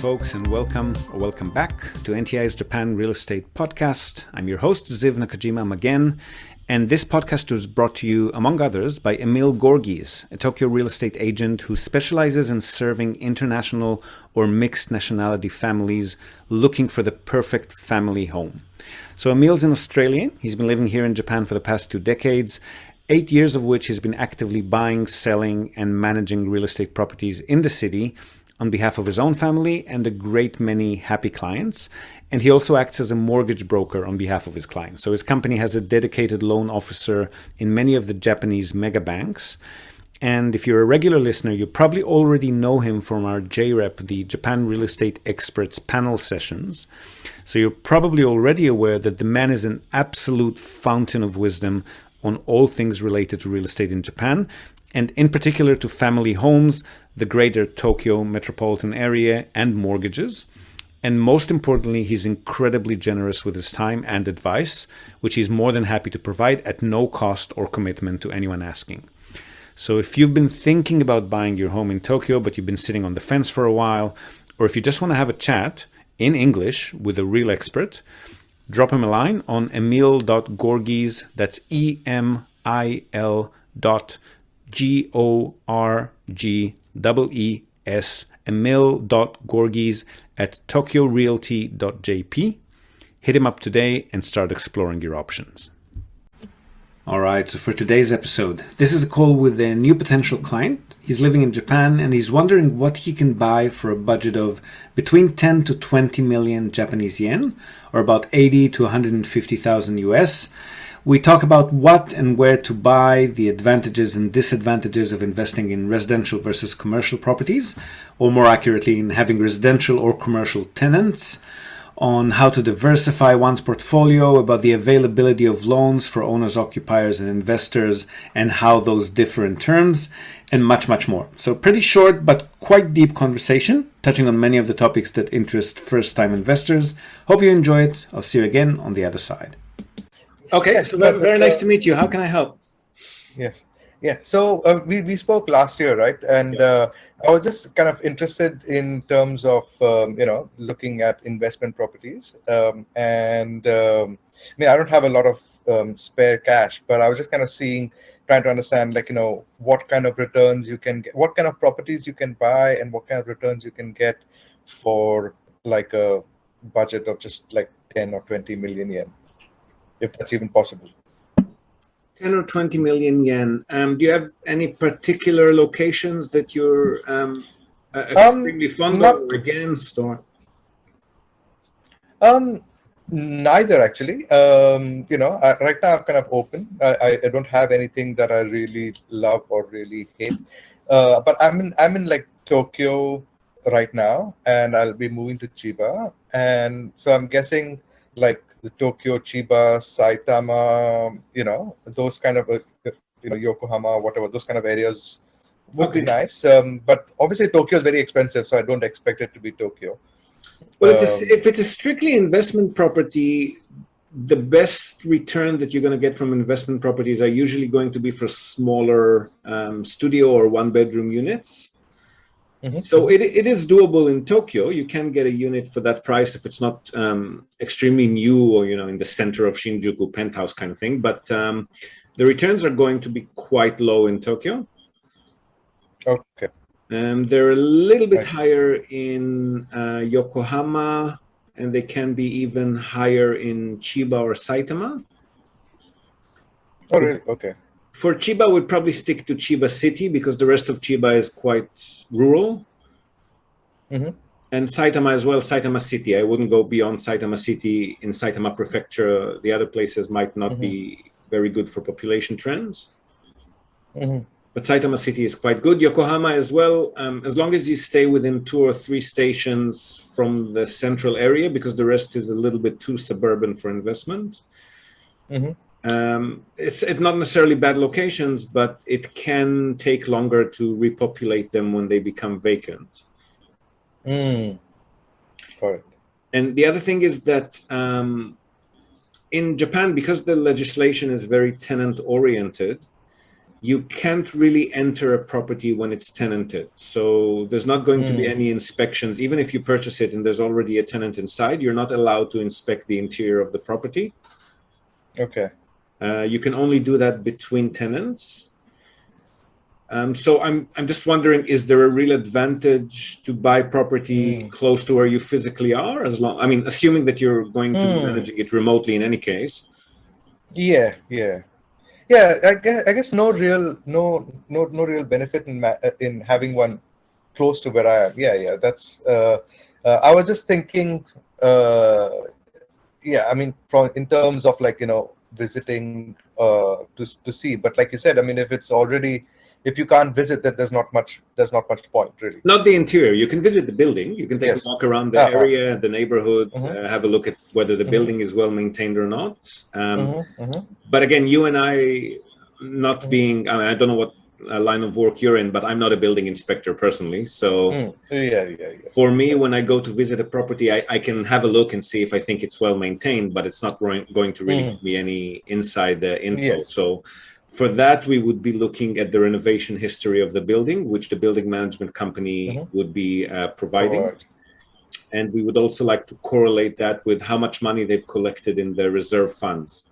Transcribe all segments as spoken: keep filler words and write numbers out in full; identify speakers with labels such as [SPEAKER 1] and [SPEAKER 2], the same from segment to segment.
[SPEAKER 1] folks, and welcome or welcome back to N T I's Japan Real Estate Podcast. I'm your host, Ziv Nakajima again, and this podcast was brought to you, among others, by Emil Gorgies, a Tokyo real estate agent who specializes in serving international or mixed nationality families looking for the perfect family home. So Emil's an Australian. He's been living here in Japan for the past two decades, eight years of which he's been actively buying, selling, and managing real estate properties in the city on behalf of his own family and a great many happy clients. And he also acts as a mortgage broker on behalf of his clients. So his company has a dedicated loan officer in many of the Japanese mega banks. And if you're a regular listener, you probably already know him from our J REP, the Japan Real Estate Experts panel sessions. So you're probably already aware that the man is an absolute fountain of wisdom on all things related to real estate in Japan, and in particular to family homes, the greater Tokyo metropolitan area, and mortgages. And most importantly, he's incredibly generous with his time and advice, which he's more than happy to provide at no cost or commitment to anyone asking. So if you've been thinking about buying your home in Tokyo, but you've been sitting on the fence for a while, or if you just want to have a chat in English with a real expert, drop him a line on emil dot gorgies, that's E M I L dot G O R G E E S, emil dot gorgies at tokyo realty dot j p. Hit him up today and start exploring your options. All right, so for today's episode, this is a call with a new potential client. He's living in Japan and he's wondering what he can buy for a budget of between ten to twenty million Japanese yen, or about eighty to one hundred fifty thousand U S. We talk about what and where to buy, the advantages and disadvantages of investing in residential versus commercial properties, or more accurately, in having residential or commercial tenants, on how to diversify one's portfolio, about the availability of loans for owners, occupiers, and investors, and how those differ in terms, and much, much more. So pretty short but quite deep conversation, touching on many of the topics that interest first-time investors. Hope you enjoy it. I'll see you again on the other side. Okay, so very, very nice to meet you. How can I help?
[SPEAKER 2] Yes. Yeah. So uh, we, we spoke last year, right? And
[SPEAKER 1] Yeah.
[SPEAKER 2] uh, I was just kind of interested in terms of, um, you know, looking at investment properties. Um, and um, I mean, I don't have a lot of um, spare cash, but I was just kind of seeing, trying to understand, like, you know, what kind of returns you can get, what kind of properties you can buy, and what kind of returns you can get for like a budget of just like ten or twenty million yen, if that's even possible.
[SPEAKER 1] ten or twenty million yen. Um, do you have any particular locations that you're um, uh, extremely um, fond
[SPEAKER 2] not,
[SPEAKER 1] of or against? Or?
[SPEAKER 2] Um, neither, actually. Um, you know, I, right now I'm kind of open. I, I don't have anything that I really love or really hate. Uh, but I'm in, I'm in like Tokyo right now, and I'll be moving to Chiba. And so I'm guessing like the Tokyo, Chiba, Saitama, you know, those kind of, uh, you know, Yokohama, whatever, those kind of areas would okay. be nice. Um, but obviously Tokyo is very expensive, so I don't expect it to be Tokyo.
[SPEAKER 1] Well,
[SPEAKER 2] um,
[SPEAKER 1] it's a, if it's a strictly investment property, the best return that you're going to get from investment properties are usually going to be for smaller um, studio or one-bedroom units. Mm-hmm. So it it is doable in Tokyo. You can get a unit for that price if it's not um, extremely new or, you know, in the center of Shinjuku, penthouse kind of thing. But um, the returns are going to be quite low in Tokyo.
[SPEAKER 2] Okay.
[SPEAKER 1] Um, they're a little bit
[SPEAKER 2] Right.
[SPEAKER 1] higher in uh, Yokohama, and they can be even higher in Chiba or Saitama.
[SPEAKER 2] Oh, really? Okay.
[SPEAKER 1] For Chiba, we'd probably stick to Chiba City because the rest of Chiba is quite rural.
[SPEAKER 2] Mm-hmm.
[SPEAKER 1] And Saitama as well, Saitama City. I wouldn't go beyond Saitama City. In Saitama Prefecture, the other places might not mm-hmm. be very good for population trends.
[SPEAKER 2] Mm-hmm.
[SPEAKER 1] But Saitama City is quite good. Yokohama as well, um, as long as you stay within two or three stations from the central area, because the rest is a little bit too suburban for investment.
[SPEAKER 2] Mm-hmm.
[SPEAKER 1] Um, it's, it's not necessarily bad locations, but it can take longer to repopulate them when they become vacant.
[SPEAKER 2] Mm. Correct.
[SPEAKER 1] And the other thing is that um, in Japan, because the legislation is very tenant-oriented, you can't really enter a property when it's tenanted. So there's not going mm. to be any inspections. Even if you purchase it and there's already a tenant inside, you're not allowed to inspect the interior of the property.
[SPEAKER 2] Okay.
[SPEAKER 1] Uh, you can only do that between tenants. Um, so I'm I'm just wondering, is there a real advantage to buy property mm. close to where you physically are? As long, I mean, assuming that you're going to mm. be managing it remotely in any case.
[SPEAKER 2] Yeah, yeah. Yeah, I guess, I guess no real no no no real benefit in ma- in having one close to where I am. Yeah, yeah. That's. Uh, uh, I was just thinking. Uh, yeah, I mean, from in terms of like you know visiting uh, to to see, but like you said, I mean, if it's already if you can't visit, that there's not much there's not much point really.
[SPEAKER 1] Not the interior. You can visit the building. You can take yes. a walk around the uh-huh. area, the neighborhood, mm-hmm. uh, have a look at whether the mm-hmm. building is well maintained or not. Um, mm-hmm. Mm-hmm. But again, you and I, not mm-hmm. being, I, mean, I don't know what uh, line of work you're in, but I'm not a building inspector personally. So
[SPEAKER 2] mm. yeah, yeah, yeah.
[SPEAKER 1] for me, yeah. when I go to visit a property, I, I can have a look and see if I think it's well maintained, but it's not going, going to really mm. give me any inside uh, info. Yes. So for that, we would be looking at the renovation history of the building, which the building management company mm-hmm. would be uh, providing. Right. And we would also like to correlate that with how much money they've collected in the reserve funds.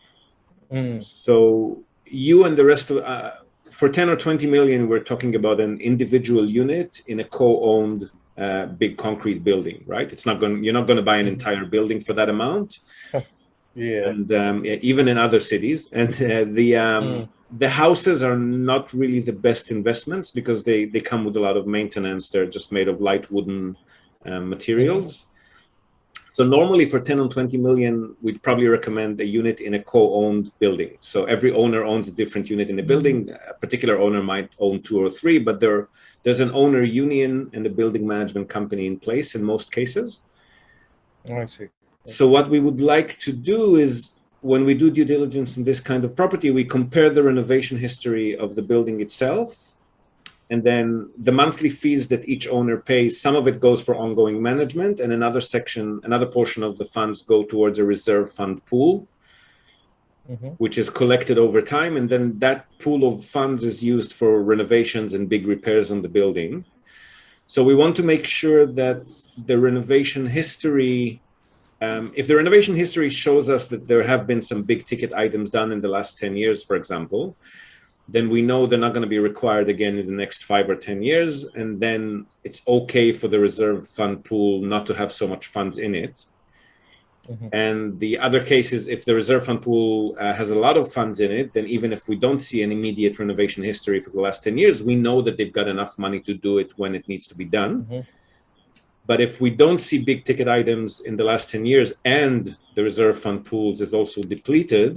[SPEAKER 1] Mm. So you and the rest of, uh, for ten or twenty million, we're talking about an individual unit in a co-owned uh, big concrete building, right? It's not going, you're not going to buy an entire building for that amount.
[SPEAKER 2] Yeah,
[SPEAKER 1] and um, even in other cities, and uh, the um, mm. the houses are not really the best investments because they they come with a lot of maintenance. They're just made of light wooden um, materials. Mm. So normally for ten or twenty million, we'd probably recommend a unit in a co-owned building. So every owner owns a different unit in the building. A particular owner might own two or three, but there there's an owner union and a building management company in place in most cases.
[SPEAKER 2] Oh, I see.
[SPEAKER 1] So what we would like to do is when we do due diligence in this kind of property, we compare the renovation history of the building itself. And then the monthly fees that each owner pays, some of it goes for ongoing management and another section, another portion of the funds go towards a reserve fund pool, mm-hmm. which is collected over time. And then that pool of funds is used for renovations and big repairs on the building. So we want to make sure that the renovation history Um, if the renovation history shows us that there have been some big ticket items done in the last ten years, for example, then we know they're not going to be required again in the next five or ten years. And then it's okay for the reserve fund pool not to have so much funds in it. Mm-hmm. And the other case is if the reserve fund pool uh, has a lot of funds in it, then even if we don't see an immediate renovation history for the last ten years, we know that they've got enough money to do it when it needs to be done. Mm-hmm. But if we don't see big ticket items in the last ten years and the reserve fund pools is also depleted,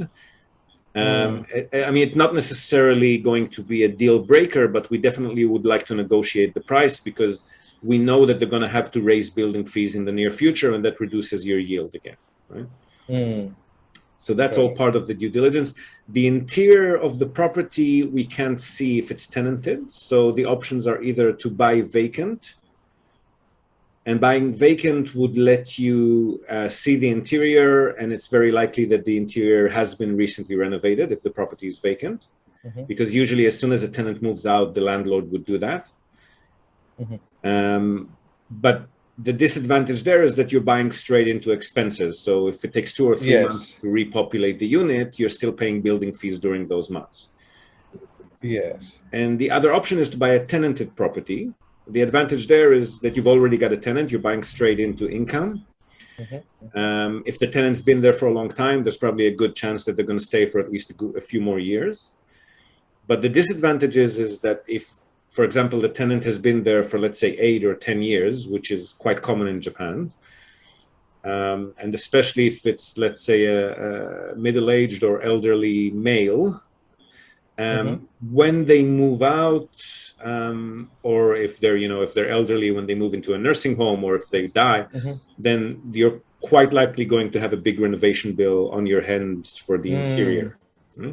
[SPEAKER 1] um, mm. I, I mean, it's not necessarily going to be a deal breaker, but we definitely would like to negotiate the price because we know that they're going to have to raise building fees in the near future and that reduces your yield again, right? Mm. So that's okay. all part of the due diligence. The interior of the property, we can't see if it's tenanted. So the options are either to buy vacant. And buying vacant would let you uh, see the interior, and it's very likely that the interior has been recently renovated if the property is vacant, mm-hmm. because usually as soon as a tenant moves out, the landlord would do that. Mm-hmm. Um, but the disadvantage there is that you're buying straight into expenses. So if it takes two or three yes. months to repopulate the unit, you're still paying building fees during those months.
[SPEAKER 2] Yes.
[SPEAKER 1] And the other option is to buy a tenanted property. The advantage there is that you've already got a tenant, you're buying straight into income. Mm-hmm. Um, if the tenant's been there for a long time, there's probably a good chance that they're going to stay for at least a, good, a few more years. But the disadvantage is, is that if, for example, the tenant has been there for, let's say, eight or ten years, which is quite common in Japan, um, and especially if it's, let's say, a, a middle-aged or elderly male, um, mm-hmm. when they move out, Um, or if they're, you know, if they're elderly when they move into a nursing home or if they die, mm-hmm. then you're quite likely going to have a big renovation bill on your hands for the mm. interior. Mm?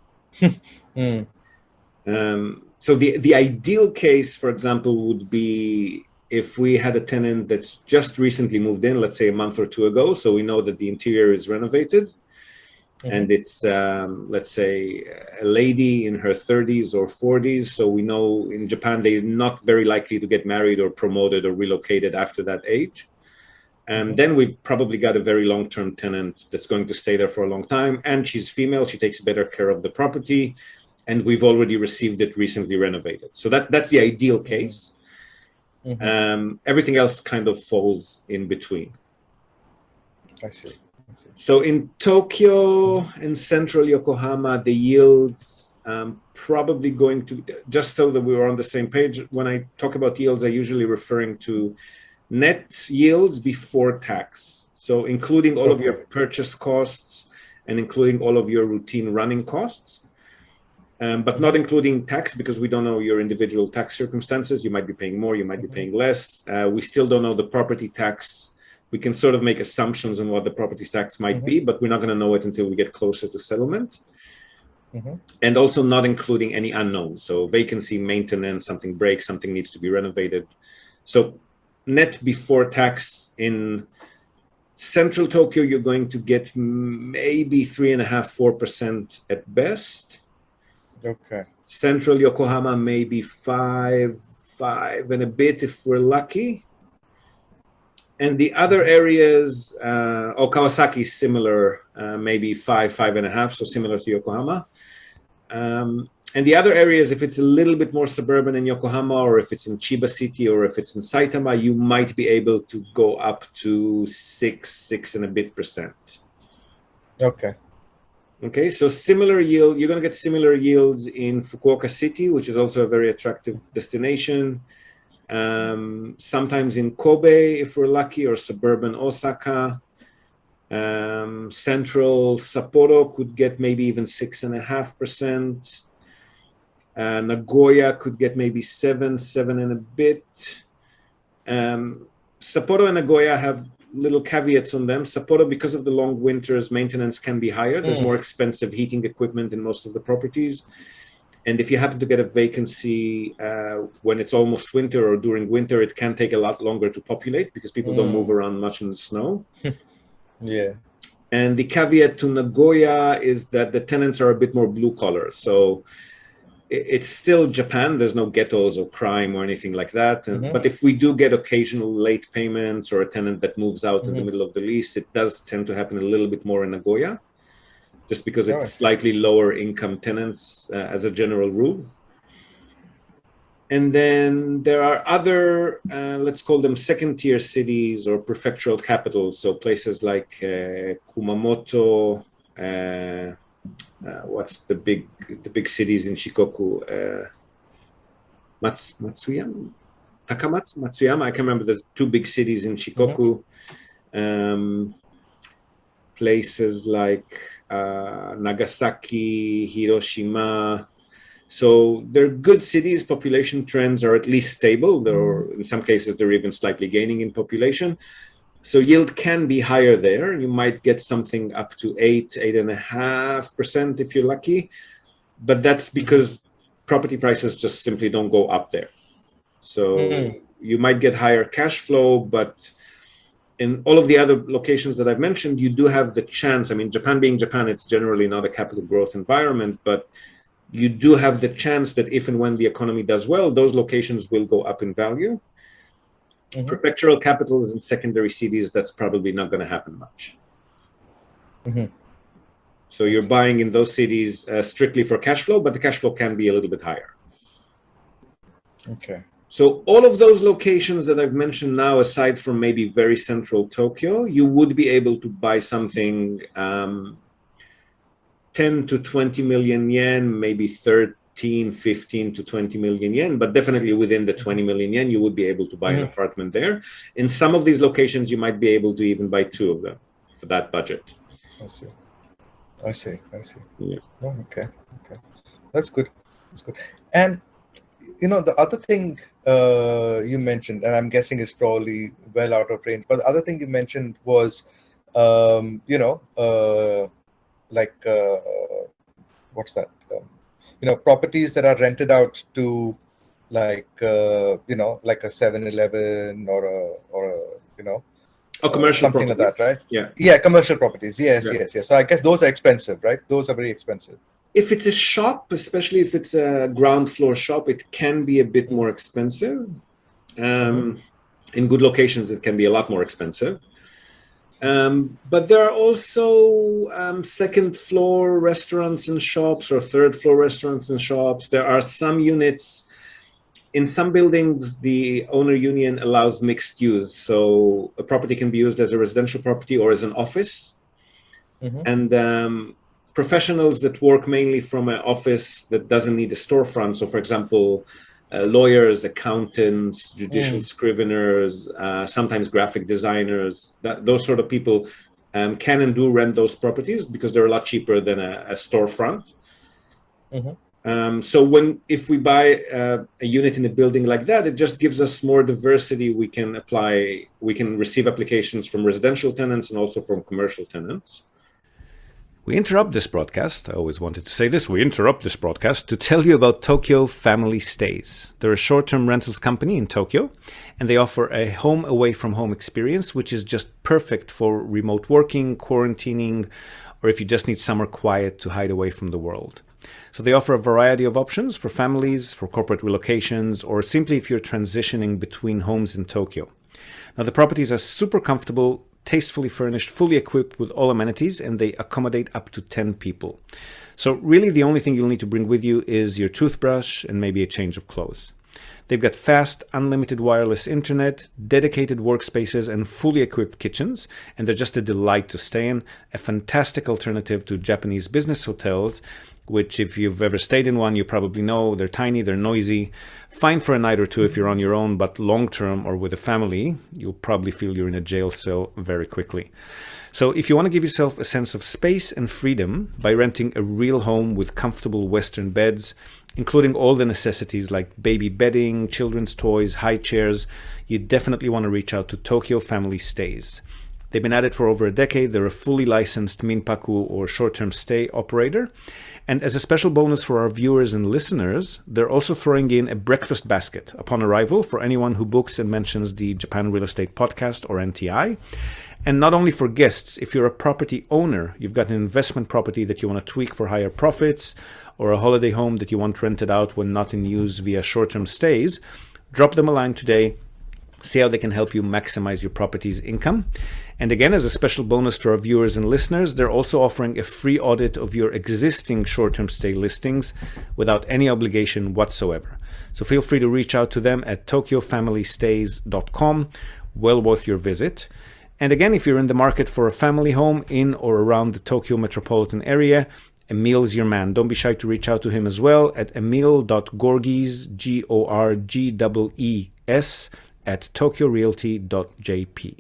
[SPEAKER 1] mm. Um, so the, the ideal case, for example, would be if we had a tenant that's just recently moved in, let's say a month or two ago, so we know that the interior is renovated. and it's, um, let's say, a lady in her thirties or forties. So we know in Japan, they're not very likely to get married or promoted or relocated after that age. And mm-hmm. then we've probably got a very long-term tenant that's going to stay there for a long time. And she's female. She takes better care of the property. And we've already received it recently renovated. So that, that's the ideal case. Mm-hmm. Um, everything else kind of falls in between.
[SPEAKER 2] I see.
[SPEAKER 1] So in Tokyo and central Yokohama, the yields um, probably going to, just so that we were on the same page, when I talk about yields, I usually referring to net yields before tax. So including all okay. of your purchase costs and including all of your routine running costs, um, but not including tax because we don't know your individual tax circumstances. You might be paying more, you might be paying less. Uh, we still don't know the property tax. We can sort of make assumptions on what the property tax might mm-hmm. be, but we're not going to know it until we get closer to settlement. Mm-hmm. And also not including any unknowns. So vacancy, maintenance, something breaks, something needs to be renovated. So net before tax in central Tokyo, you're going to get maybe three and a half, four percent at best.
[SPEAKER 2] Okay.
[SPEAKER 1] Central Yokohama, maybe five, five and a bit if we're lucky. And the other areas, uh, oh, Kawasaki is similar, uh, maybe five, five and a half, so similar to Yokohama. Um, and the other areas, if it's a little bit more suburban in Yokohama, or if it's in Chiba City, or if it's in Saitama, you might be able to go up to six, six and a bit percent.
[SPEAKER 2] Okay.
[SPEAKER 1] Okay, so similar yield, you're going to get similar yields in Fukuoka City, which is also a very attractive destination. Um, sometimes in Kobe, if we're lucky, or suburban Osaka. Um, central Sapporo could get maybe even six and a half percent. Uh, Nagoya could get maybe seven, seven and a bit. Um, Sapporo and Nagoya have little caveats on them. Sapporo, because of the long winters, maintenance can be higher. There's mm. more expensive heating equipment in most of the properties. And if you happen to get a vacancy uh, when it's almost winter or during winter, it can take a lot longer to populate because people mm. don't move around much in the snow.
[SPEAKER 2] Yeah.
[SPEAKER 1] And the caveat to Nagoya is that the tenants are a bit more blue collar. So it's still Japan. There's no ghettos or crime or anything like that. And, mm-hmm. But if we do get occasional late payments or a tenant that moves out mm-hmm. in the middle of the lease, it does tend to happen a little bit more in Nagoya, just because it's slightly lower income tenants uh, as a general rule. And then there are other, uh, let's call them second tier cities or prefectural capitals. So places like uh, Kumamoto, uh, uh, what's the big the big cities in Shikoku? Uh, Mats, Matsuyama? Takamatsu? Matsuyama? I can't remember. There's two big cities in Shikoku. Mm-hmm. Um, places like uh, Nagasaki, Hiroshima. So they're good cities. Population trends are at least stable. They're, in some cases, they're even slightly gaining in population. So yield can be higher there. You might get something up to eight, eight and a half percent if you're lucky. But that's because property prices just simply don't go up there. So mm-hmm. you might get higher cash flow, but in all of the other locations that I've mentioned, you do have the chance. I mean, Japan being Japan, it's generally not a capital growth environment, but you do have the chance that if and when the economy does well, those locations will go up in value. Mm-hmm. Prefectural capitals and secondary cities, that's probably not going to happen much. Mm-hmm. So you're buying in those cities uh, strictly for cash flow, but the cash flow can be a little bit higher.
[SPEAKER 2] Okay.
[SPEAKER 1] So all of those locations that I've mentioned now, aside from maybe very central Tokyo, you would be able to buy something um, ten to twenty million yen, maybe thirteen, fifteen to twenty million yen, but definitely within the twenty million yen, you would be able to buy mm-hmm. an apartment there. In some of these locations, you might be able to even buy two of them for that budget.
[SPEAKER 2] I see. I see. I see.
[SPEAKER 1] Yeah.
[SPEAKER 2] Oh, okay. Okay. That's good. That's good. And, you know, the other thing uh, you mentioned, and I'm guessing is probably well out of range, but the other thing you mentioned was, um, you know, uh, like, uh, what's that? Um, you know, properties that are rented out to, like, uh, you know, like a seven eleven or a, or a, you know,
[SPEAKER 3] Oh, commercial
[SPEAKER 2] something like
[SPEAKER 3] properties.
[SPEAKER 2] that, right?
[SPEAKER 3] Yeah.
[SPEAKER 2] Yeah, commercial properties. Yes,
[SPEAKER 3] Yeah.
[SPEAKER 2] yes, yes. So I guess those are expensive, right? Those are very expensive.
[SPEAKER 3] If it's a shop, especially if it's a ground floor shop, it can be a bit more expensive. Um, in good locations, it can be a lot more expensive. Um, but there are also um, second floor restaurants and shops or third floor restaurants and shops. There are some units in some buildings, the owner union allows mixed use. So a property can be used as a residential property or as an office.
[SPEAKER 2] Mm-hmm.
[SPEAKER 3] And um, professionals that work mainly from an office that doesn't need a storefront. So for example, uh, lawyers, accountants, judicial
[SPEAKER 2] Mm.
[SPEAKER 3] scriveners, uh, sometimes graphic designers, that, those sort of people um, can and do rent those properties because they're a lot cheaper than a, a storefront.
[SPEAKER 2] Mm-hmm.
[SPEAKER 3] Um, so when if we buy uh, a unit in a building like that, it just gives us more diversity. We can apply, we can receive applications from residential tenants and also from commercial tenants.
[SPEAKER 1] We interrupt this broadcast, I always wanted to say this, we interrupt this broadcast to tell you about Tokyo Family Stays. They're a short-term rentals company in Tokyo, and they offer a home away from home experience, which is just perfect for remote working, quarantining, or if you just need somewhere quiet to hide away from the world. So they offer a variety of options for families, for corporate relocations, or simply if you're transitioning between homes in Tokyo. Now the properties are super comfortable, tastefully furnished, fully equipped with all amenities, and they accommodate up to ten people. So really the only thing you'll need to bring with you is your toothbrush and maybe a change of clothes. They've got fast, unlimited wireless internet, dedicated workspaces, and fully equipped kitchens, and they're just a delight to stay in, a fantastic alternative to Japanese business hotels, which if you've ever stayed in one, you probably know they're tiny, they're noisy, fine for a night or two if you're on your own, but long-term or with a family, you'll probably feel you're in a jail cell very quickly. So if you want to give yourself a sense of space and freedom by renting a real home with comfortable Western beds, including all the necessities like baby bedding, children's toys, high chairs, you definitely want to reach out to Tokyo Family Stays. They've been at it for over a decade. They're a fully licensed Minpaku or short-term stay operator. And as a special bonus for our viewers and listeners, they're also throwing in a breakfast basket upon arrival for anyone who books and mentions the Japan Real Estate Podcast or N T I. And not only for guests, if you're a property owner, you've got an investment property that you want to tweak for higher profits, or a holiday home that you want rented out when not in use via short-term stays, drop them a line today. See how they can help you maximize your property's income. And again, as a special bonus to our viewers and listeners, they're also offering a free audit of your existing short-term stay listings without any obligation whatsoever. So feel free to reach out to them at tokyo family stays dot com. Well worth your visit. And again, if you're in the market for a family home in or around the Tokyo metropolitan area, Emil's your man. Don't be shy to reach out to him as well at emil dot gorgees, G O R G E E S, at tokyo realty dot j p.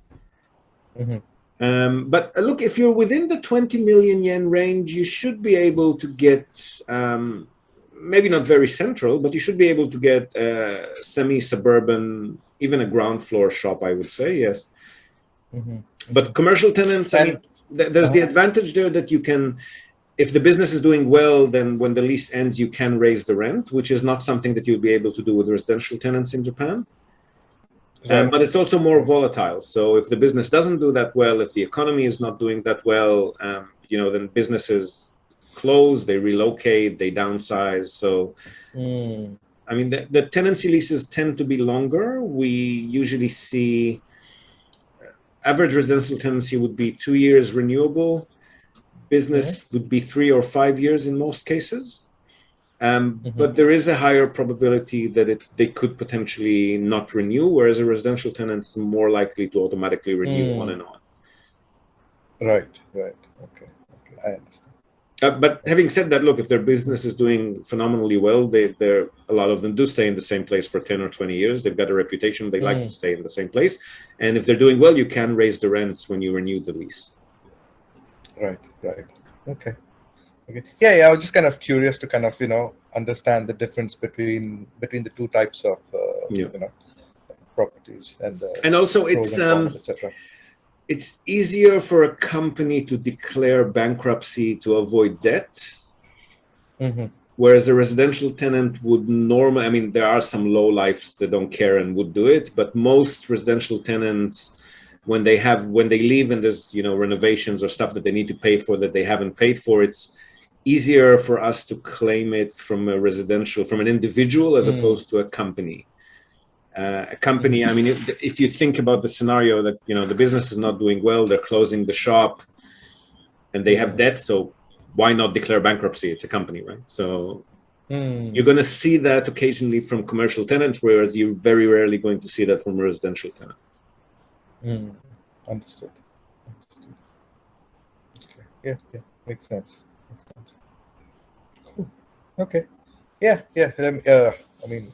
[SPEAKER 2] Mm-hmm.
[SPEAKER 3] Um, but uh, look, if you're within the twenty million yen range, you should be able to get, um, maybe not very central, but you should be able to get a semi-suburban, even a ground floor shop, I would say, yes.
[SPEAKER 2] Mm-hmm.
[SPEAKER 3] But commercial tenants, I mean, th- there's the advantage there that you can, if the business is doing well, then when the lease ends, you can raise the rent, which is not something that you'll be able to do with residential tenants in Japan. Um, but it's also more volatile. So if the business doesn't do that well, if the economy is not doing that well, um, you know, then businesses close, they relocate, they downsize. So,
[SPEAKER 2] Mm.
[SPEAKER 3] I mean, the, the tenancy leases tend to be longer. We usually see average residential tenancy would be two years renewable. Business
[SPEAKER 2] Okay.
[SPEAKER 3] would be three or five years in most cases. Um,
[SPEAKER 2] Mhm.
[SPEAKER 3] But there is a higher probability that it they could potentially not renew, whereas a residential tenant is more likely to automatically renew
[SPEAKER 2] Mm.
[SPEAKER 3] on and on.
[SPEAKER 2] Right, right. Okay, okay, I understand.
[SPEAKER 3] Uh, but having said that, look, if their business is doing phenomenally well, they they're a lot of them do stay in the same place for ten or twenty years. They've got a reputation. They like
[SPEAKER 2] Mm.
[SPEAKER 3] to stay in the same place. And if they're doing well, you can raise the rents when you renew the lease.
[SPEAKER 2] Right, right. Okay. Okay. Yeah, yeah. I was just kind of curious to kind of, you know, understand the difference between between the two types of uh,
[SPEAKER 3] Yeah.
[SPEAKER 2] you know, properties and the
[SPEAKER 3] And also,
[SPEAKER 2] pros
[SPEAKER 3] it's
[SPEAKER 2] and
[SPEAKER 3] um,
[SPEAKER 2] cons, et cetera.
[SPEAKER 3] it's easier for a company to declare bankruptcy to avoid debt.
[SPEAKER 2] Mm-hmm.
[SPEAKER 3] Whereas a residential tenant would normally, I mean, there are some low lifes that don't care and would do it, but most residential tenants when they have when they leave and there's you know renovations or stuff that they need to pay for that they haven't paid for, it's easier for us to claim it from a residential, from an individual as mm. opposed to a company. Uh, a company, I mean, if, if you think about the scenario that, you know, the business is not doing well, they're closing the shop and they have debt, so why not declare bankruptcy? It's a company, right? So mm. you're going to see that occasionally from commercial tenants, whereas you're very rarely going to see that from a residential tenant.
[SPEAKER 2] Mm. Understood. Understood. Okay. Yeah, yeah, makes sense. Makes sense. Cool. Okay. Yeah, yeah. Um, uh, I mean,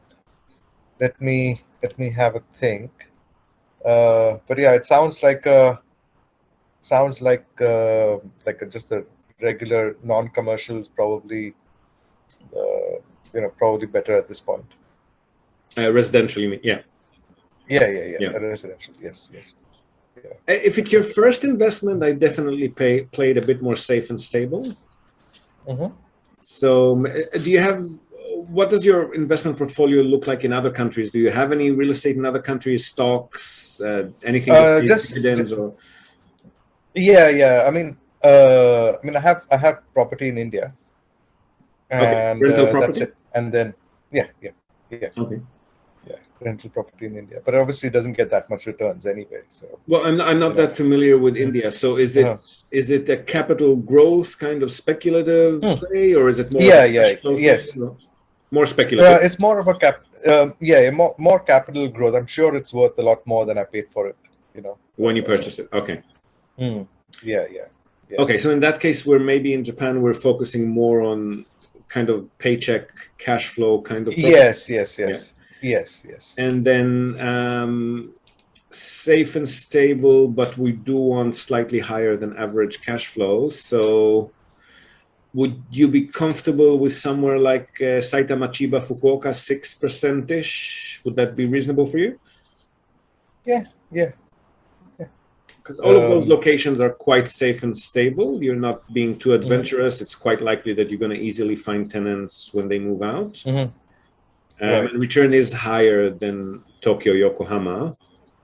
[SPEAKER 2] let me let me have a think. Uh, but yeah, it sounds like uh, sounds like uh, like a, just a regular non-commercial is probably uh, you know probably better at this point.
[SPEAKER 3] Uh, residential, you mean? Yeah.
[SPEAKER 2] Yeah, yeah, yeah.
[SPEAKER 3] yeah.
[SPEAKER 2] Residential. Yes, yes. Yeah.
[SPEAKER 3] If it's your first investment, I definitely pay, played a bit more safe and stable.
[SPEAKER 2] Mm-hmm.
[SPEAKER 3] So do you have, what does your investment portfolio look like in other countries? Do you have any real estate in other countries, stocks, uh, anything?
[SPEAKER 2] Uh, just,
[SPEAKER 3] dividends or?
[SPEAKER 2] Yeah, yeah. I mean, uh, I mean, I have I have property in India, and
[SPEAKER 3] okay. Rental
[SPEAKER 2] uh,
[SPEAKER 3] property?
[SPEAKER 2] that's it. And then, yeah, yeah, yeah.
[SPEAKER 3] Okay.
[SPEAKER 2] Yeah, rental property in India, but obviously it doesn't get that much returns anyway. So
[SPEAKER 3] well, I'm I'm not that know. familiar with India. So is it uh-huh. is it a capital growth kind of speculative hmm. play, or is it more?
[SPEAKER 2] Yeah, yeah, yes,
[SPEAKER 3] thing? More speculative.
[SPEAKER 2] Uh, it's more of a cap. Um, yeah, more more capital growth. I'm sure it's worth a lot more than I paid for it. You know,
[SPEAKER 3] when you purchased it. Okay.
[SPEAKER 2] Hmm. Yeah, yeah, yeah.
[SPEAKER 3] Okay, so in that case, we're maybe in Japan, we're focusing more on kind of paycheck cash flow kind of. Program.
[SPEAKER 2] Yes, yes, yes. Yeah. Yes, yes.
[SPEAKER 3] And then um, safe and stable, but we do want slightly higher than average cash flows. So would you be comfortable with somewhere like uh, Saitama, Chiba, Fukuoka, six percent-ish? Would that be reasonable for you?
[SPEAKER 2] Yeah, yeah.
[SPEAKER 3] Because all um, of those locations are quite safe and stable. You're not being too adventurous. Mm-hmm. It's quite likely that you're going to easily find tenants when they move out.
[SPEAKER 2] Mm-hmm.
[SPEAKER 3] Um, right. And return is higher than Tokyo, Yokohama.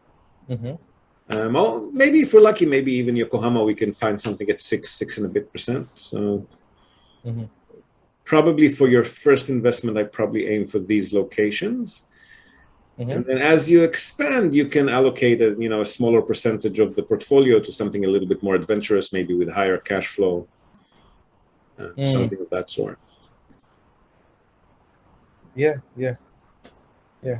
[SPEAKER 2] Mm-hmm.
[SPEAKER 3] Um, oh, maybe if we're lucky, maybe even Yokohama, we can find something at six, six and a bit percent. So
[SPEAKER 2] mm-hmm.
[SPEAKER 3] probably for your first investment, I probably aim for these locations. Mm-hmm. And then as you expand, you can allocate a, you know, a smaller percentage of the portfolio to something a little bit more adventurous, maybe with higher cash flow, uh, mm. something of that sort.
[SPEAKER 2] Yeah, yeah, yeah,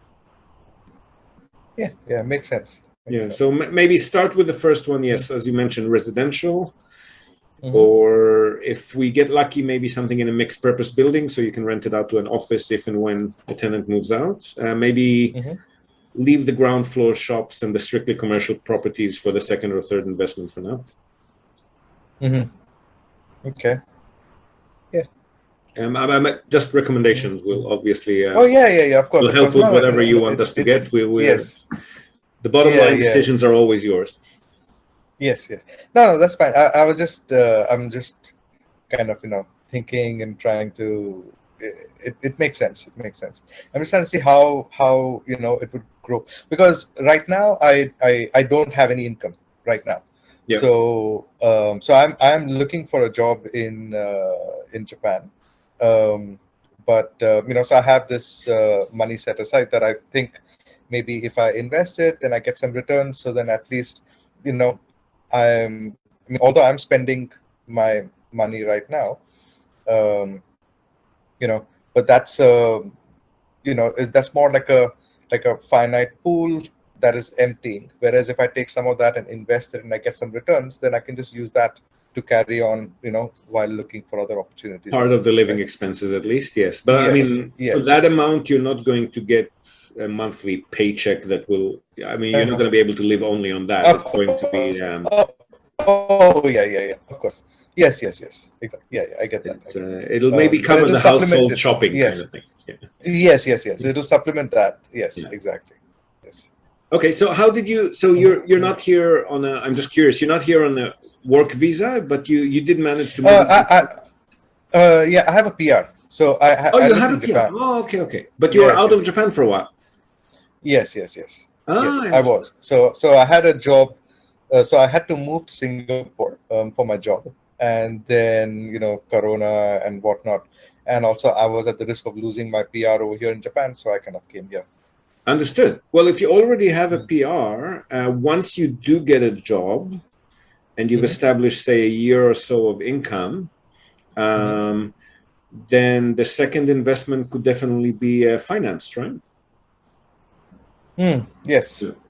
[SPEAKER 2] yeah, yeah. Makes sense. Makes
[SPEAKER 3] yeah.
[SPEAKER 2] sense.
[SPEAKER 3] So m- maybe start with the first one. Yes, as you mentioned, residential,
[SPEAKER 2] mm-hmm.
[SPEAKER 3] or if we get lucky, maybe something in a mixed purpose building, so you can rent it out to an office if and when a tenant moves out. Uh, maybe
[SPEAKER 2] mm-hmm.
[SPEAKER 3] leave the ground floor shops and the strictly commercial properties for the second or third investment for now.
[SPEAKER 2] Mm-hmm. Okay.
[SPEAKER 3] Um, I'm, I'm, just recommendations will obviously. Uh,
[SPEAKER 2] oh yeah, yeah, yeah. Of course,
[SPEAKER 3] will
[SPEAKER 2] of
[SPEAKER 3] help
[SPEAKER 2] course.
[SPEAKER 3] with
[SPEAKER 2] No,
[SPEAKER 3] whatever
[SPEAKER 2] it,
[SPEAKER 3] you
[SPEAKER 2] it,
[SPEAKER 3] want
[SPEAKER 2] it,
[SPEAKER 3] us to
[SPEAKER 2] it,
[SPEAKER 3] get. We, we,
[SPEAKER 2] yes.
[SPEAKER 3] The bottom
[SPEAKER 2] yeah,
[SPEAKER 3] line
[SPEAKER 2] yeah.
[SPEAKER 3] decisions are always yours.
[SPEAKER 2] Yes, yes. No, no, that's fine. I, I was just, uh, I'm just kind of, you know, thinking and trying to. It, it, it makes sense. It makes sense. I'm just trying to see how how you know it would grow, because right now I I, I don't have any income right now.
[SPEAKER 3] Yeah.
[SPEAKER 2] So um, so I'm I'm looking for a job in uh, in Japan. Um, But, uh, you know, so I have this uh, money set aside that I think maybe if I invest it, then I get some returns. So then at least, you know, I'm, I mean, although I'm spending my money right now, um, you know, but that's, uh, you know, that's more like a, like a finite pool that is emptying. Whereas if I take some of that and invest it and I get some returns, then I can just use that to carry on, you know, while looking for other opportunities.
[SPEAKER 3] Part of the living expenses, at least, yes. But
[SPEAKER 2] yes,
[SPEAKER 3] I mean,
[SPEAKER 2] yes.
[SPEAKER 3] for that amount, you're not going to get a monthly paycheck that will. I mean, you're uh, not going to be able to live only on that. It's going to be. Um,
[SPEAKER 2] oh, oh, yeah, yeah, yeah. Of course. Yes, yes, yes. Exactly. Yeah, yeah. I get that. I get
[SPEAKER 3] uh, it'll um, maybe cover it'll the household it. shopping
[SPEAKER 2] yes.
[SPEAKER 3] kind of thing. Yeah.
[SPEAKER 2] Yes, yes, yes. It'll supplement that. Yes, yeah. Exactly. Yes.
[SPEAKER 3] Okay, so how did you? So you're you're not here on a. I'm just curious. You're not here on a work visa, but you you did manage to.
[SPEAKER 2] Uh, I, I, uh, yeah, I have a P R. So I.
[SPEAKER 3] Oh,
[SPEAKER 2] I
[SPEAKER 3] you have a P R.
[SPEAKER 2] Japan.
[SPEAKER 3] Oh, okay, okay. But you yes, were out
[SPEAKER 2] yes,
[SPEAKER 3] of Japan
[SPEAKER 2] yes.
[SPEAKER 3] for a while.
[SPEAKER 2] Yes, yes, yes.
[SPEAKER 3] Ah,
[SPEAKER 2] Yes, I was. So so I had a job. Uh, so I had to move to Singapore um, for my job, and then you know Corona and whatnot, and also I was at the risk of losing my P R over here in Japan, so I kind of came here.
[SPEAKER 3] understood. Well, if you already have a P R, uh, once you do get a job and you've
[SPEAKER 2] Mhm.
[SPEAKER 3] established, say, a year or so of income, um, then the second investment could definitely be uh, financed, right?
[SPEAKER 2] Hmm. Yes.
[SPEAKER 3] Yeah.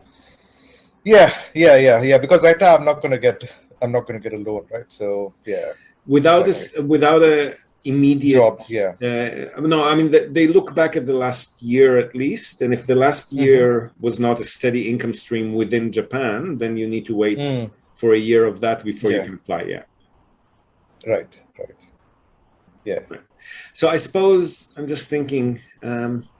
[SPEAKER 2] Yeah. Yeah. Yeah. Yeah. Because right now I'm not gonna get I'm not gonna get a loan, right? So yeah.
[SPEAKER 3] Without a,
[SPEAKER 2] Exactly.
[SPEAKER 3] s- without a immediate
[SPEAKER 2] Job. Yeah.
[SPEAKER 3] Uh, no, I mean, they, they look back at the last year at least, and if the last
[SPEAKER 2] Mhm.
[SPEAKER 3] year was not a steady income stream within Japan, then you need to wait
[SPEAKER 2] Mm.
[SPEAKER 3] for a year of that before you
[SPEAKER 2] Yeah.
[SPEAKER 3] can apply. Yeah.
[SPEAKER 2] Right. Right. Yeah.
[SPEAKER 3] So I suppose I'm just thinking, um,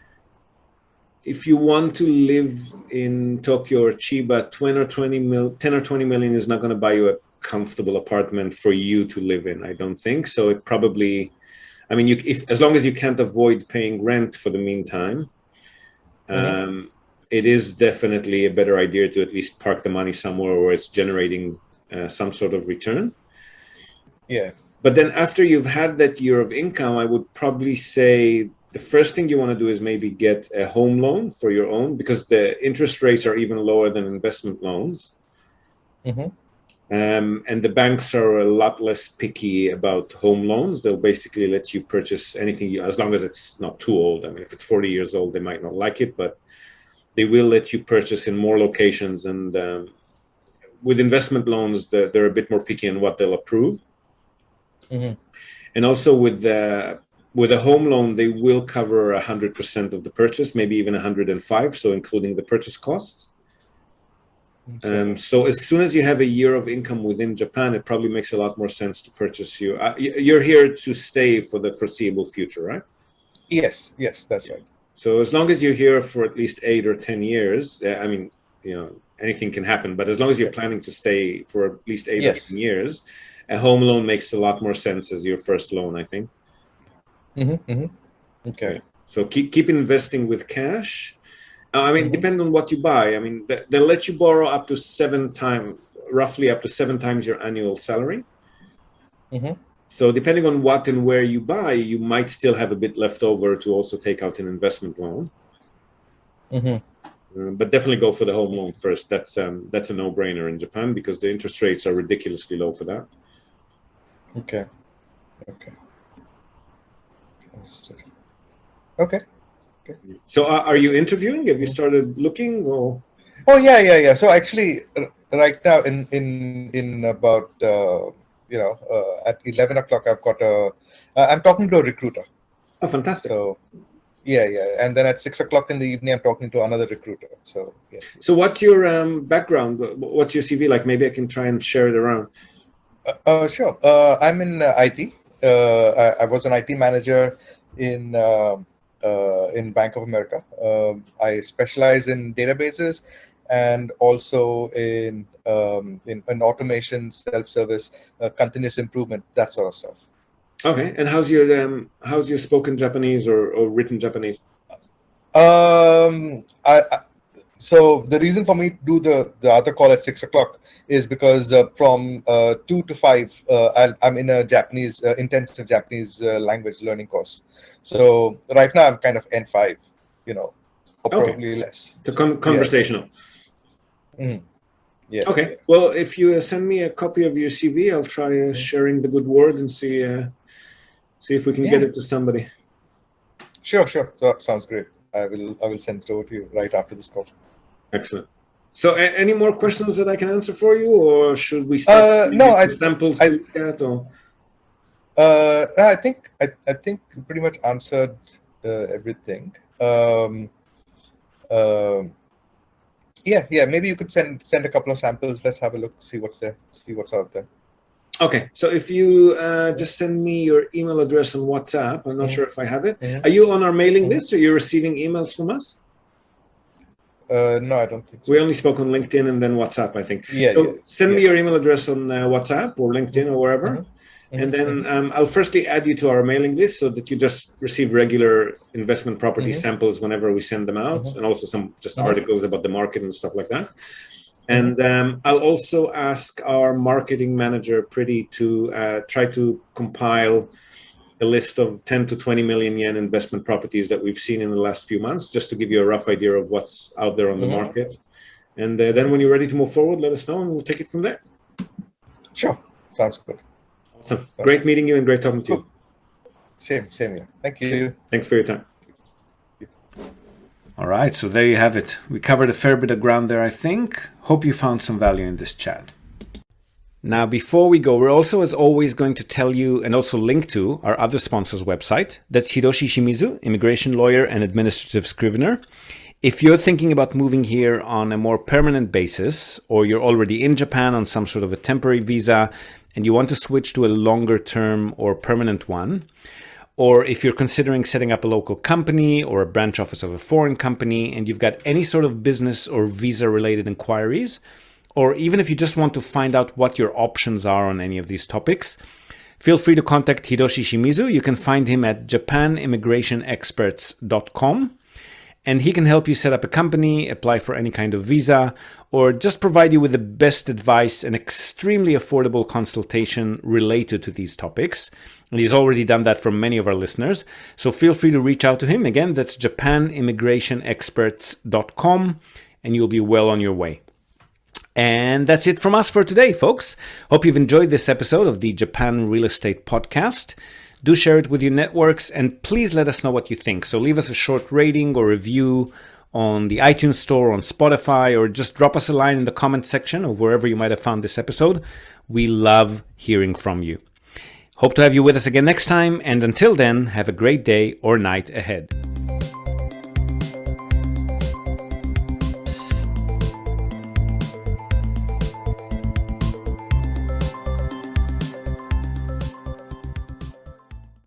[SPEAKER 3] if you want to live in Tokyo or Chiba, ten or twenty mil, ten or twenty million is not going to buy you a comfortable apartment for you to live in. I don't think so. It probably, I mean, you, if as long as you can't avoid paying rent for the meantime,
[SPEAKER 2] Mhm.
[SPEAKER 3] um, it is definitely a better idea to at least park the money somewhere where it's generating uh, some sort of return.
[SPEAKER 2] Yeah.
[SPEAKER 3] But then after you've had that year of income, I would probably say the first thing you want to do is maybe get a home loan for your own, because the interest rates are even lower than investment loans.
[SPEAKER 2] Mhm.
[SPEAKER 3] Um, and the banks are a lot less picky about home loans. They'll basically let you purchase anything, you, as long as it's not too old. I mean, if it's forty years old, they might not like it, but they will let you purchase in more locations. And um, with investment loans, they're, they're a bit more picky on what they'll approve.
[SPEAKER 2] Mhm.
[SPEAKER 3] And also with the with a home loan, they will cover one hundred percent of the purchase, maybe even one hundred five, so including the purchase costs.
[SPEAKER 2] Okay.
[SPEAKER 3] Um, so as soon as you have a year of income within Japan, it probably makes a lot more sense to purchase you. Uh, y- you're here to stay for the foreseeable future, right?
[SPEAKER 2] Yes. Yes. That's right.
[SPEAKER 3] So as long as you're here for at least eight or ten years, uh, I mean, you know, anything can happen, but as long as you're planning to stay for at least eight or
[SPEAKER 2] Yes.
[SPEAKER 3] ten years, a home loan makes a lot more sense as your first loan, I think.
[SPEAKER 2] Mhm. Mhm. Okay.
[SPEAKER 3] Yeah. So keep keep investing with cash. Uh, I mean,
[SPEAKER 2] Mhm.
[SPEAKER 3] depending on what you buy. I mean, they, they'll let you borrow up to seven times, roughly up to seven times your annual salary.
[SPEAKER 2] Mhm.
[SPEAKER 3] So depending on what and where you buy, you might still have a bit left over to also take out an investment loan.
[SPEAKER 2] Mhm.
[SPEAKER 3] Uh, but definitely go for the home loan first. That's um, that's a no-brainer in Japan because the interest rates are ridiculously low for that.
[SPEAKER 2] Okay. Okay. Understood. Okay.
[SPEAKER 3] So are, are you interviewing? Have you started looking? Or
[SPEAKER 2] Oh yeah, yeah, yeah. So actually, r- right now in in in about uh, you know uh, at eleven o'clock, I've got a. Uh, I'm talking to a recruiter.
[SPEAKER 3] oh, fantastic.
[SPEAKER 2] So yeah, yeah, and then at six o'clock in the evening, I'm talking to another recruiter. So yeah.
[SPEAKER 3] So what's your um, background? What's your C V like? Maybe I can try and share it around.
[SPEAKER 2] Uh, uh, sure. Uh, I'm in uh, I T. Uh, I, I was an I T manager in um uh, in Bank of America. Um, I specialize in databases and also in um, in, in automation, self-service, uh, continuous improvement, that sort of stuff.
[SPEAKER 3] Okay. And how's your um, how's your spoken Japanese or, or written Japanese?
[SPEAKER 2] Um, I, I so the reason for me to do the the other call at six o'clock is because uh, from uh, two to five, uh, I'll, I'm in a Japanese uh, intensive Japanese uh, language learning course. So right now I'm kind of N five, you know, or
[SPEAKER 3] Okay.
[SPEAKER 2] probably less.
[SPEAKER 3] The con- conversational.
[SPEAKER 2] Mhm. Yeah.
[SPEAKER 3] Okay.
[SPEAKER 2] Yeah.
[SPEAKER 3] Well, if you uh, send me a copy of your C V, I'll try uh, sharing the good word and see uh, see if we can get
[SPEAKER 2] Yeah.
[SPEAKER 3] it to somebody.
[SPEAKER 2] Sure, sure. That sounds great. I will I will send it over to you right after this call.
[SPEAKER 3] Excellent. So, a- any more questions that I can answer for you, or should we start
[SPEAKER 2] Uh,
[SPEAKER 3] maybe
[SPEAKER 2] no, I
[SPEAKER 3] some samples
[SPEAKER 2] I
[SPEAKER 3] to look at? Or
[SPEAKER 2] uh, I think I, I think you pretty much answered uh, everything. Um, um, yeah, yeah. Maybe you could send send a couple of samples. Let's have a look. See what's there. See what's out there.
[SPEAKER 3] okay. So, if you uh, just send me your email address on WhatsApp, I'm not
[SPEAKER 2] Mhm.
[SPEAKER 3] sure if I have it.
[SPEAKER 2] Mhm.
[SPEAKER 3] Are you on our mailing
[SPEAKER 2] Mhm.
[SPEAKER 3] list, or you're receiving emails from us?
[SPEAKER 2] Uh, no, I don't think so.
[SPEAKER 3] We only spoke on LinkedIn and then WhatsApp, I think.
[SPEAKER 2] Yeah,
[SPEAKER 3] So
[SPEAKER 2] yeah.
[SPEAKER 3] send me
[SPEAKER 2] Yes.
[SPEAKER 3] your email address on uh, WhatsApp or LinkedIn or wherever.
[SPEAKER 2] Mhm.
[SPEAKER 3] And then um, I'll firstly add you to our mailing list so that you just receive regular investment property mm-hmm. samples whenever we send them out, mm-hmm. and also some just mm-hmm. articles about the market and stuff like that. And um, I'll also ask our marketing manager, Pretty, to uh, try to compile a list of ten to twenty million yen investment properties that we've seen in the last few months, just to give you a rough idea of what's out there on the mm-hmm. market. And uh, then when you're ready to move forward, let us know and we'll take it from there.
[SPEAKER 2] Sure. Sounds good.
[SPEAKER 3] Awesome. Great meeting you and great talking to you.
[SPEAKER 2] Same, same here. Thank you.
[SPEAKER 3] Thanks for your time.
[SPEAKER 1] All right, so there you have it. We covered a fair bit of ground there, I think. Hope you found some value in this chat. Now, before we go, we're also, as always, going to tell you and also link to our other sponsor's website. That's Hiroshi Shimizu, immigration lawyer and administrative scrivener. If you're thinking about moving here on a more permanent basis, or you're already in Japan on some sort of a temporary visa, and you want to switch to a longer term or permanent one, or if you're considering setting up a local company or a branch office of a foreign company, and you've got any sort of business or visa-related inquiries, or even if you just want to find out what your options are on any of these topics, feel free to contact Hiroshi Shimizu. You can find him at japan immigration experts dot com. And he can help you set up a company, apply for any kind of visa, or just provide you with the best advice and extremely affordable consultation related to these topics. And he's already done that for many of our listeners. So feel free to reach out to him. Again, that's japan immigration experts dot com, and you'll be well on your way. And that's it from us for today, folks. Hope you've enjoyed this episode of the Japan Real Estate Podcast. Do share it with your networks, and please let us know what you think. So leave us a short rating or review on the iTunes Store, on Spotify, or just drop us a line in the comment section or wherever you might have found this episode. We love hearing from you. Hope to have you with us again next time, and until then, have a great day or night ahead.